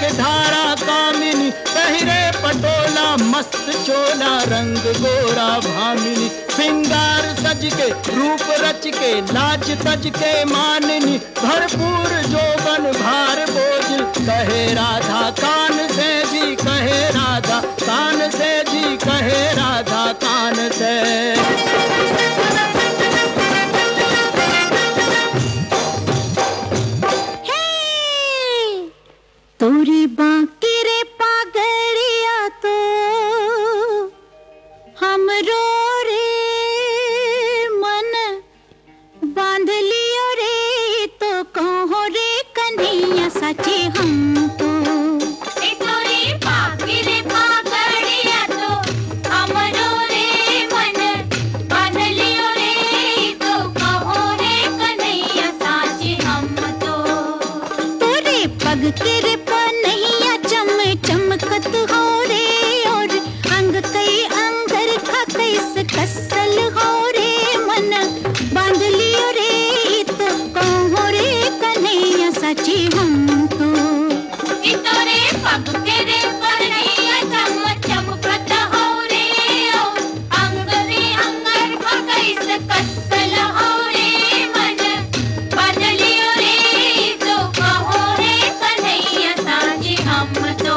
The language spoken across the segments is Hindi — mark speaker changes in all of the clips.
Speaker 1: के धारा कामिनी, पहिरे पटोला मस्त चोला, रंग गोरा भामिनी, श्रृंगार सज के रूप रच के, लाज तज के मानिनी, भरपूर जोबन भार बोझ, कहे राधा कान से जी, कहे राधा कान से जी, कहे राधा कान से।
Speaker 2: तोरी बाकी रे पागड़िया तो हमरो रे मन बांध लियो रे, तो कहो रे कन्हैया सचे हम तो।
Speaker 3: तोरी बाकी रे पागड़िया तो हमरो रे मन बांध लियो रे, तो कहो रे कन्हैया सचे हम तो।
Speaker 2: तोरे पग के रे चमकत हो रे, और अंग कई अंगर खा कैस कसल हो रे, मन बांध लियो रे, तो कहो रे कन्हैया सचे हम तो।
Speaker 3: तोरे पग के रे कन्हैया चमकत हो रे, और अंग रे अंगर खा कैस कसल हो रे, मन बांध लियो रे, तो कहो रे कन्हैया सचे हम तो।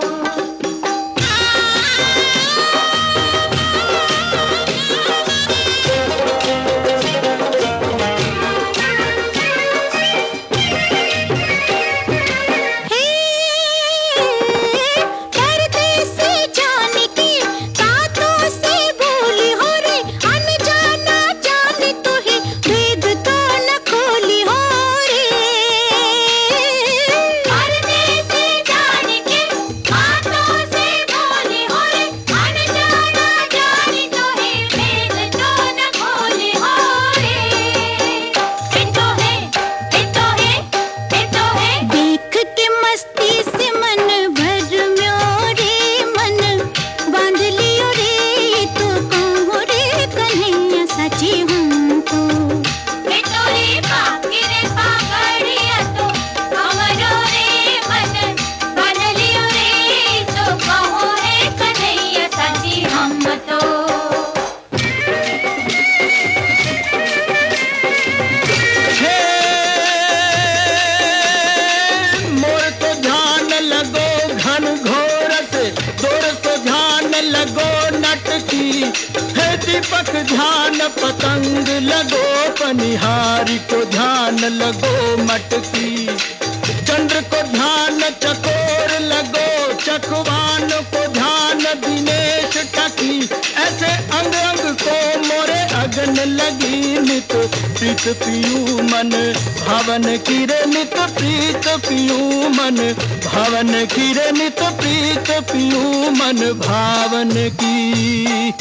Speaker 1: दीपक ध्यान पतंग लगो, पनिहारी को ध्यान लगो मटकी, चंद्र को ध्यान चकोर लगो, चकवान को ध्यान दिनेश टकी, ऐसे अंग अंग को मोरे अगन लगी, नित प्रीत पियू मन भावन किरे, नित प्रीत पियू मन भावन किरे, नित प्रीत पियू मन भावन की।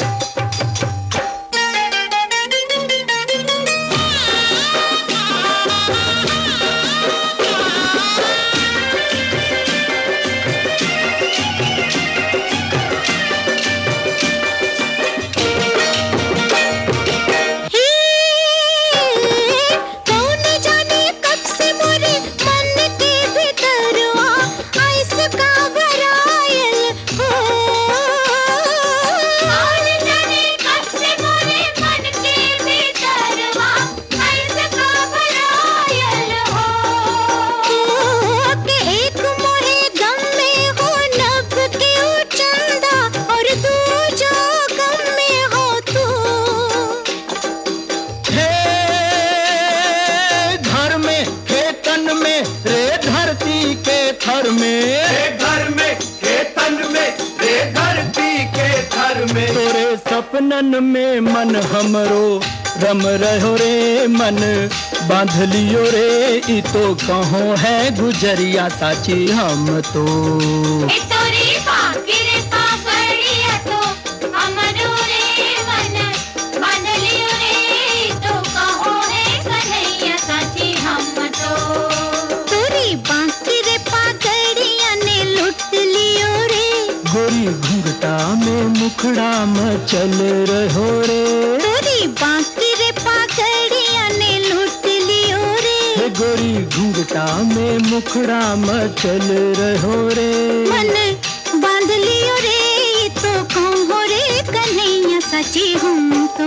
Speaker 1: थर में रे घर में के तन में रे धरती के थर में, तोरे सपनन में मन हमरो रम रहो रे, मन बांध लियो रे, ई तो कहो है गुजरिया साची हम तो।
Speaker 3: तोरी बाकी रे पागड़िया तो हमरो रे मन बांध लियो रे, तो कहो है कन्हैया साची हम तो।
Speaker 2: तोरी बाकी रे पागड़िया ने लुट लियो रे,
Speaker 1: गोरी घुंघटा में मुखड़ा मचल रहो रे,
Speaker 2: तोरी बाकी रे पागड़िया ने लुट लियो रे,
Speaker 1: गोरी घूंघटा में मुखड़ा मचल रहो रे।
Speaker 2: मन बांध लियो रे तो कहूँ हो रे कन्हैया सची हूँ तो।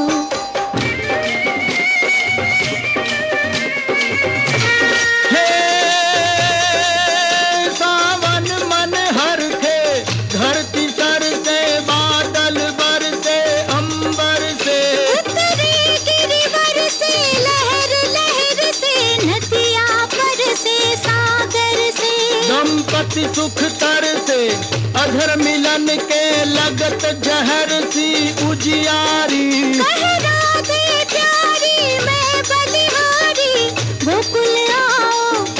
Speaker 1: हे सावन मन हर थे धरती सर से बादल बरसे अंबर से।
Speaker 2: उतरे गिरिवर से लहर लहर से नदिया पर से सागर से।
Speaker 1: दंपति सुख तर से अधर मिलन के लगत जहर सी उजियारी।
Speaker 2: कहरा दे प्यारी मैं बलिहारी गोकुल आओ